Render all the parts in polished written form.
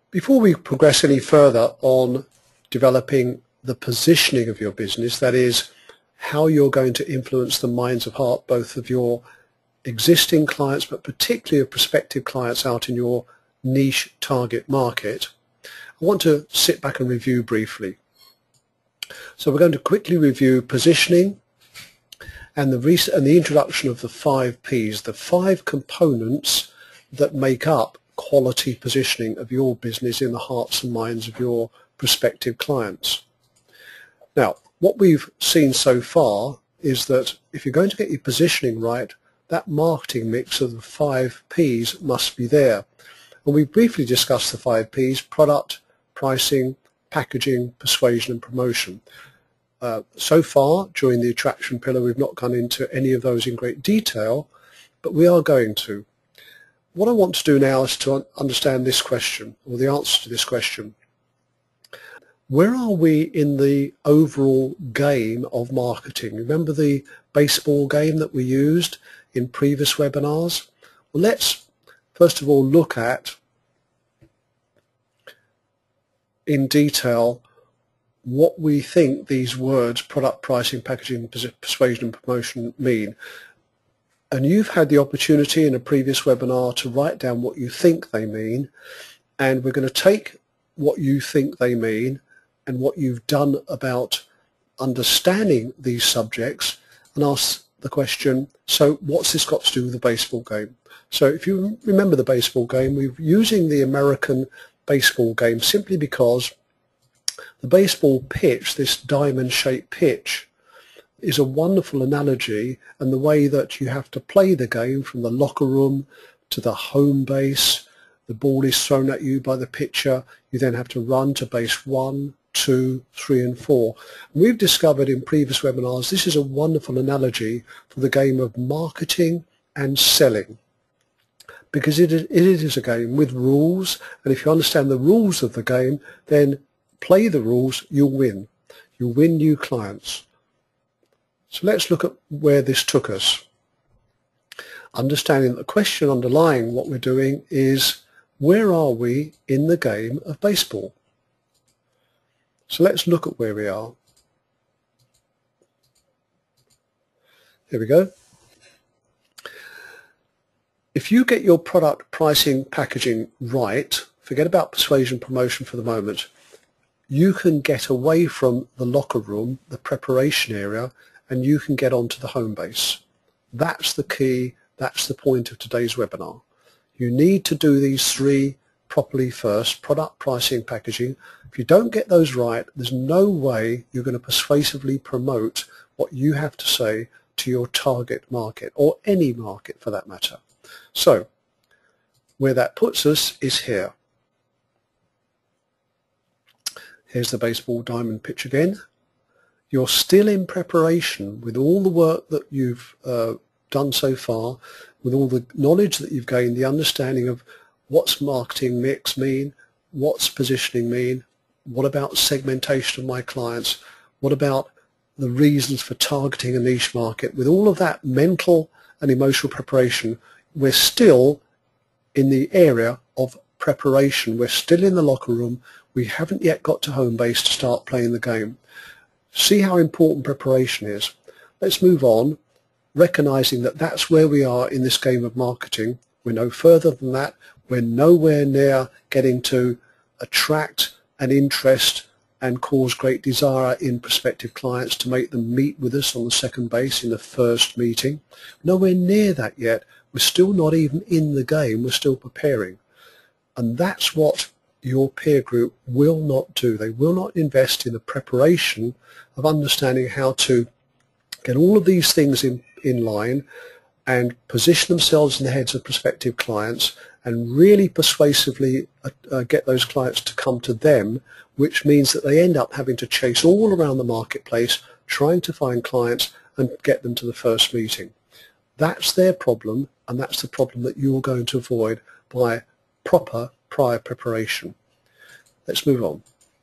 Before we progress any further on developing the positioning of your business, that is, how you're going to influence the minds of heart both of your existing clients but particularly of prospective clients out in your niche target market, I want to sit back and review briefly. So we're going to quickly review positioning and the introduction of the 5 Ps, the 5 components that make up quality positioning of your business in the hearts and minds of your prospective clients. Now, what we've seen so far is that if you're going to get your positioning right, that marketing mix of the 5 Ps must be there. And we briefly discussed the 5 Ps: product, pricing, packaging, persuasion and promotion. So far, during the attraction pillar, we've not gone into any of those in great detail, but we are going to. What I want to do now is to understand this question, or the answer to this question. Where are we in the overall game of marketing? Remember the baseball game that we used in previous webinars? Well, let's first of all look at, in detail, what we think these words, product, pricing, packaging, persuasion and promotion, mean. And you've had the opportunity in a previous webinar to write down what you think they mean, and we're going to take what you think they mean and what you've done about understanding these subjects and ask the question, so what's this got to do with the baseball game? So if you remember the baseball game, we're using the American baseball game simply because the baseball pitch, this diamond-shaped pitch, is a wonderful analogy, and the way that you have to play the game from the locker room to the home base, the ball is thrown at you by the pitcher, you then have to run to base 1, 2, 3 and 4. And we've discovered in previous webinars this is a wonderful analogy for the game of marketing and selling, because it is a game with rules, and if you understand the rules of the game, then play the rules, you'll win. You'll win new clients. So let's look at where this took us. Understanding that the question underlying what we're doing is, where are we in the game of baseball? So let's look at where we are. Here we go. If you get your product, pricing, packaging right, forget about persuasion, promotion for the moment, you can get away from the locker room, the preparation area, and you can get onto the home base. That's the key, that's the point of today's webinar. You need to do these 3 properly first: product, pricing, packaging. If you don't get those right, there's no way you're going to persuasively promote what you have to say to your target market, or any market for that matter. So where that puts us is here. Here's the baseball diamond pitch again. You're still in preparation with all the work that you've done so far, with all the knowledge that you've gained, the understanding of what's marketing mix mean, what's positioning mean, what about segmentation of my clients, what about the reasons for targeting a niche market. With all of that mental and emotional preparation, we're still in the area of preparation. We're still in the locker room. We haven't yet got to home base to start playing the game. See how important preparation is. Let's move on, recognizing that that's where we are in this game of marketing. We're no further than that. We're nowhere near getting to attract an interest and cause great desire in prospective clients to make them meet with us on the second base in the first meeting. Nowhere near that yet. We're still not even in the game. We're still preparing. And that's what your peer group will not do. They will not invest in the preparation of understanding how to get all of these things in line and position themselves in the heads of prospective clients and really persuasively get those clients to come to them, which means that they end up having to chase all around the marketplace trying to find clients and get them to the first meeting. That's their problem, and that's the problem that you're going to avoid by proper prior preparation. Let's move on.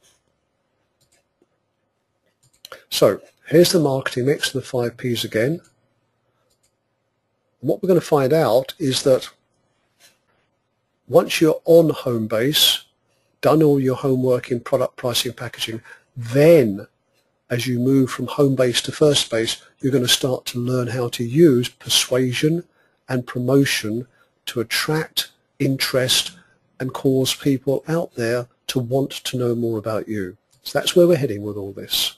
So here's the marketing mix, the 5 Ps again. And what we're going to find out is that once you're on home base, done all your homework in product pricing and packaging, then as you move from home base to first base, you're going to start to learn how to use persuasion and promotion to attract interest and cause people out there to want to know more about you. So that's where we're heading with all this.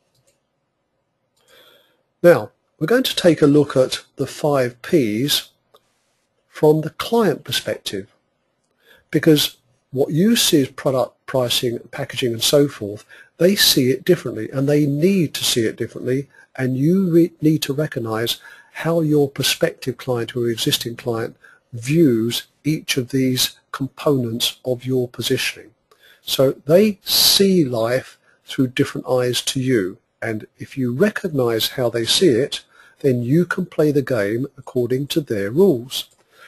Now, we're going to take a look at the 5 Ps from the client perspective, because what you see as product pricing, packaging and so forth, they see it differently and they need to see it differently, and you need to recognize how your prospective client or existing client views each of these components of your positioning. So they see life through different eyes to you, and if you recognize how they see it, then you can play the game according to their rules.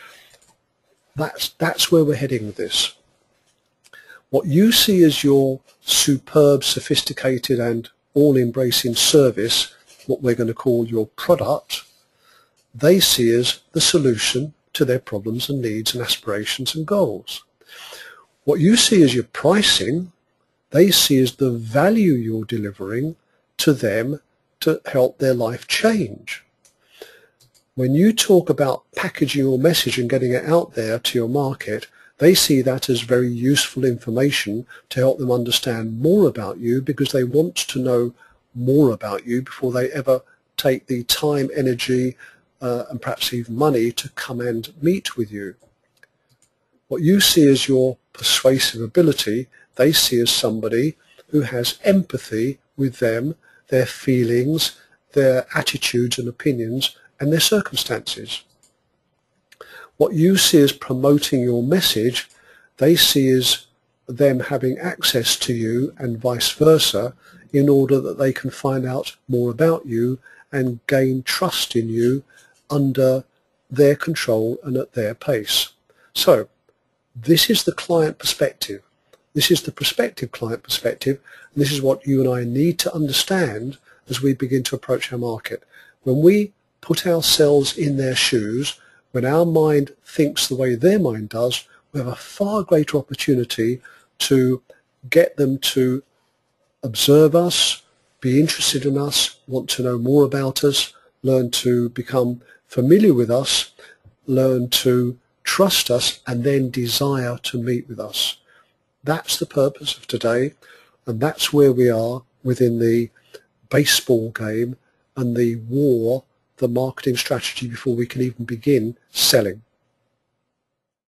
That's where we're heading with this. What you see as your superb, sophisticated and all-embracing service, what we're going to call your product, they see as the solution to their problems and needs and aspirations and goals. What you see as your pricing, they see as the value you're delivering to them to help their life change. When you talk about packaging your message and getting it out there to your market, they see that as very useful information to help them understand more about you, because they want to know more about you before they ever take the time, energy, and perhaps even money to come and meet with you. What you see as your persuasive ability, they see as somebody who has empathy with them, their feelings, their attitudes and opinions, and their circumstances. What you see as promoting your message, they see as them having access to you and vice versa, in order that they can find out more about you and gain trust in you under their control and at their pace. So this is the client perspective. This is the prospective client perspective, and this is what you and I need to understand as we begin to approach our market. When we put ourselves in their shoes, when our mind thinks the way their mind does, we have a far greater opportunity to get them to observe us, be interested in us, want to know more about us, learn to become familiar with us, learn to trust us, and then desire to meet with us. That's the purpose of today, and that's where we are within the baseball game and the war, the marketing strategy, before we can even begin selling.